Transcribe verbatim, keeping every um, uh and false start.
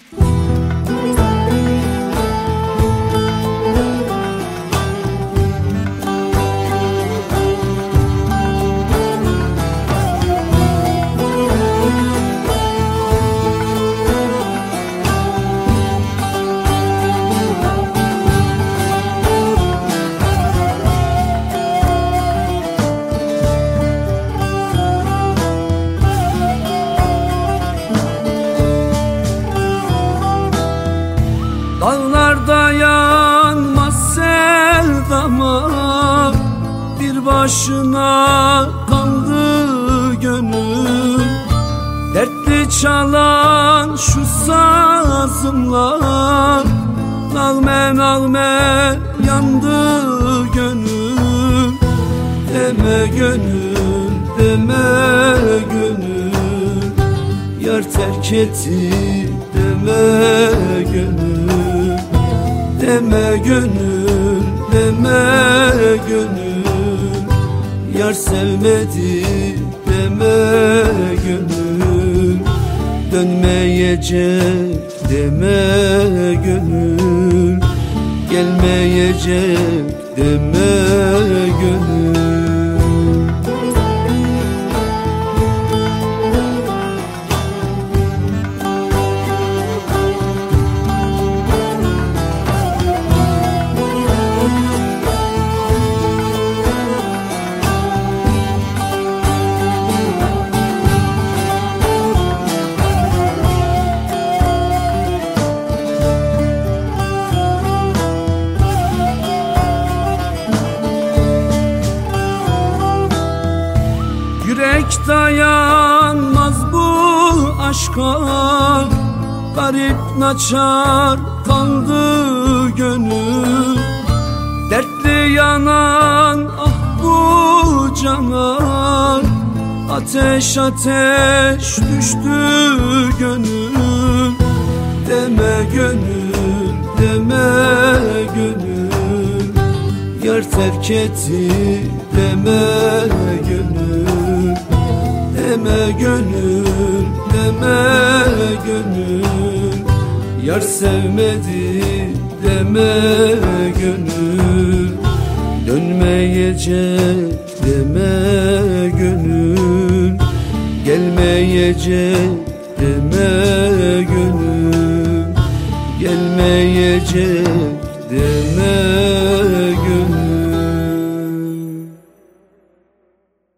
Dağlarda yanmaz sevdama, bir başına kaldı gönül. Dertli çalan şu sazımla nağme nağme yandı gönül. Deme gönül, deme gönül, yar terk etti deme gönül. Deme gönül, deme gönül, yar sevmedi deme gönül. Dönmeyecek deme gönül, gelmeyecek deme gönül. Yürek dayanmaz bu aşka, garip naçar kaldı gönül. Dertli yanan ah bu canan, ateş ateş düştü gönül. Deme gönül, deme gönül, yar terk etti deme gönül. Deme gönül, deme gönül, yar sevmedi deme gönül. Dönmeyecek deme gönül, gelmeyecek deme gönül. Gelmeyecek deme